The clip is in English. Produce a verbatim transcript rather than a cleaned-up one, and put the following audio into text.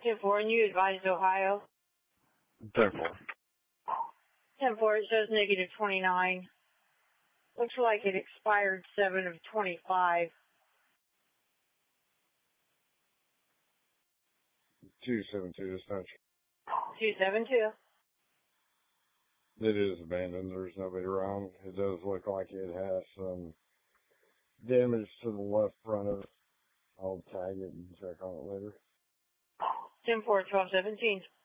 ten four, and you advised Ohio? ten four. ten four, it shows negative twenty-nine. Looks like it expired seven of twenty-five. two seven two dispatch. two seven two. It is abandoned. There's nobody around. It does look like it has some damage to the left front of it. I'll tag it and check on it later. ten four, twelve seventeen.